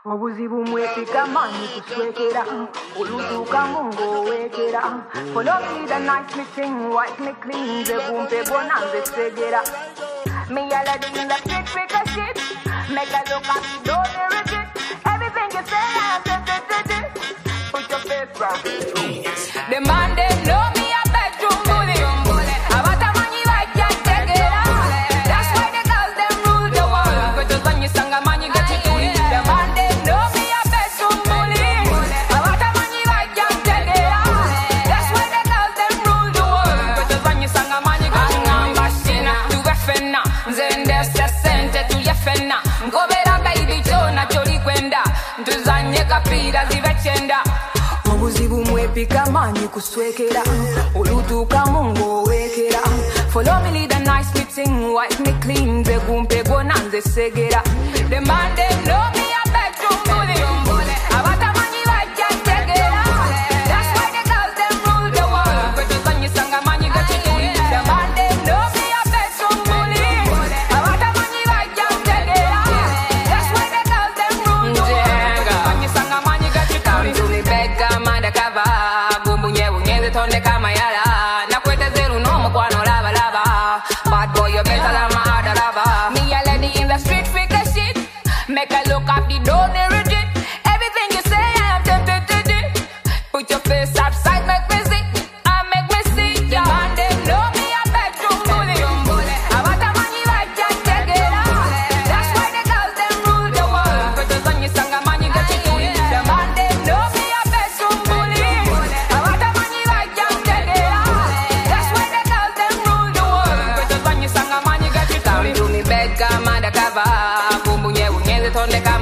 Obuzibu mwepika mani kuswekera olutuuka mungo wekera follow me the night me sing wipe me clean ze bumpe bonanze segera me a lady in the street pick a shit make a look at the door there is it everything you say I put your face back the man they know me a bedroom bully I want a money like that take it out that's why the girls them rule the world but just when you sing a man you get it the man they know me a bedroom bully I want a money like that take it out that's why the girls them rule the world but just when you sing a man you get it machine tu wefena nzende sesente tu yefena ngobera baby jona joli kwenda ntuzanye kapira zivechenda obuzibu mwepika manyi kuswekera olutuuka mungo wekera follow me lead a nice meeting wipe me clean begumpe bonanze segera the man they know me a bedroom bully I want a money like that take it out that's why the girls them rule the world but just when you sing a man you get it the man they know me a bedroom bully I want a money like that take it out that's why the girls them rule the world but just when you sing a man you get it do me bega manda kava bumbu nyebu nyeze tonde kama yala nakwete zeru no mukwano lava lava bad boy you better than my other lover me a lady in the street figure shit make a look up the door near it everything you say I am tempted to do put your face upside make me see I make me see ya man they know me a bedroom bully I want a money like that take it out that's why the girls them rule the world but just when you sing a man you get it the man they know me a bedroom bully I want a money like that take it out that's why the girls them rule the world but just when you sing a man you get it do me beg manda kava bumbu nyebu nyeze tonde kama